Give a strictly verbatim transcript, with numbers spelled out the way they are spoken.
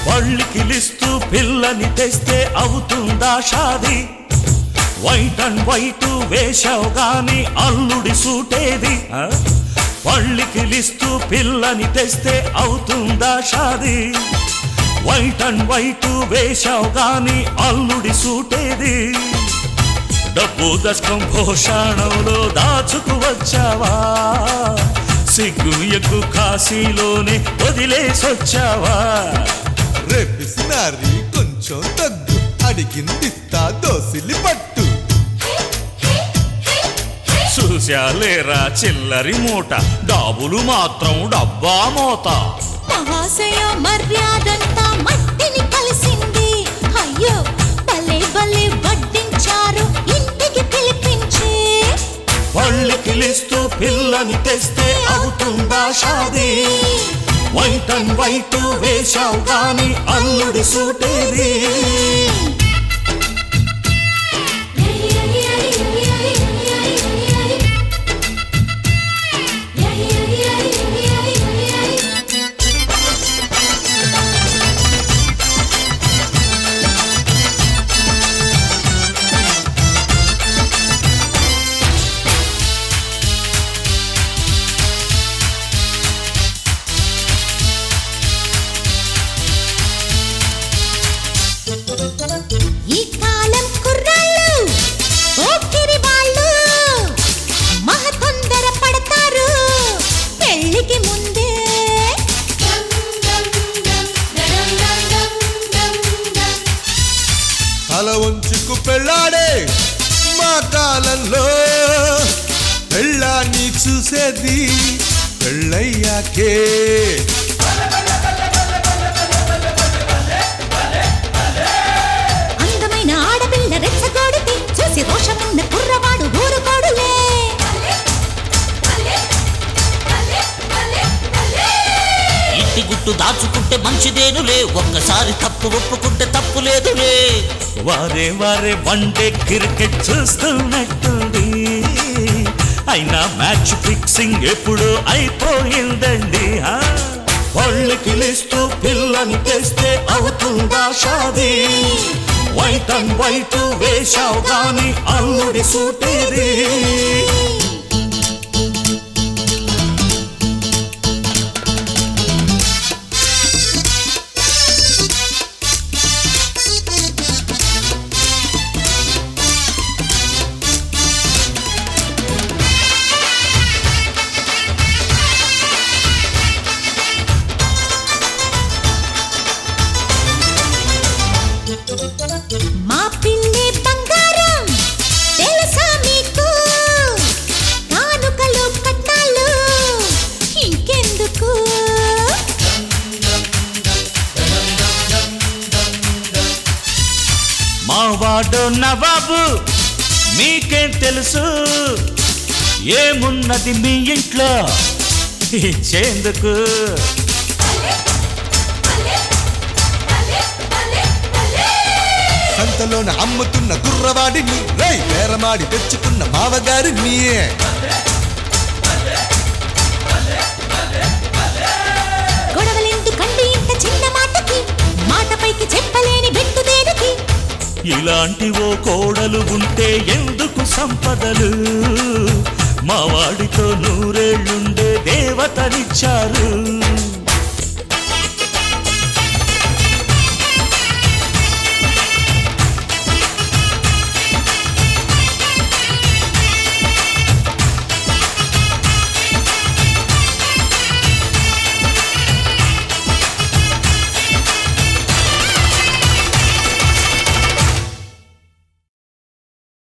పళ్ళికిలిస్తూ పిల్లని తెస్తే అవుతుందా షాది వైట్ అండ్ వైట్ వేషావు గాని అల్లుడి సూటేది పళ్ళికిలిస్తూ పిల్లని తెస్తే అవుతుందా షాది వైట్ అండ్ వైట్ వేషావు గాని అల్లుడి సూటేది డబ్బు దశకం భూషాణంలో దాచుకు వచ్చావా సిగ్గు ఎగ్గు కాశీలోనే వదిలేసొచ్చావా రేపిసినారి కొంచెం తగ్గు అడిగిందిస్తా దోసిలి పట్టు చూశాలేరా చిల్లరి మూట డాబులు మాత్రం డబ్బా మోత మహాశయ మర్యాదంతా మట్టిని కలిసింది అయ్యో భలే భలే వడ్డించారు ఇంటికి పిలిపించి పళ్ళకిలిస్తూ పిల్లని తెస్తే అవుతుందా షాది వైట్ అండ్ వైట్ వేషావు గాని అల్లుడి సూటేది ఈ కాలం కుర్రాళ్ళు పోకిరి వాళ్ళు మహ తొందర పడతారు పెళ్ళికి ముందే తల వంచుకు పెళ్ళాడే మా కాలంలో పెళ్ళాన్ని చూసేది పెళ్ళయ్యాకే అందమైన ఆడపిల్ల రెచ్చగొడితే చూసి రోషమున్న కుర్రవాడు ఊరుకోడులే ఇంటి గుట్టు దాచుకుంటే మంచిదేనులే ఒక్కసారి తప్పు ఒప్పుకుంటే తప్పు లేదులే వారే వారే వన్డే క్రికెట్ చూస్తున్నట్టుంది అయినా మ్యాచ్ ఫిక్సింగ్ ఎప్పుడు అయిపోయిందండి పళ్ళకిలిస్తూ పిల్లని తెస్తే అవుతుందా షాది వైట్ అండ్ వైట్ వేషావు గాని అల్లుడి సూటేది మా పిల్లి బంగారం తెలుసా మీకు కానుకలు కట్నాలు ఇంకెందుకు మా వాడు నవాబు మీకేం తెలుసు ఏమున్నది మీ ఇంట్లో ఇచ్చేందుకు సంతలోన అమ్ముతున్న కుర్రవాడిని రై బేరమాడి తెచ్చుకున్న మావగారిని గొడవలెందుకండి ఇంత చిన్న మాటకి మాట పైకి చెప్పలేని బెట్టు దేనికి ఇలాంటి ఓ కోడలు ఉంటే ఎందుకు సంపదలు మా వాడితో నూరేళ్లుండే దేవతనిచ్చారు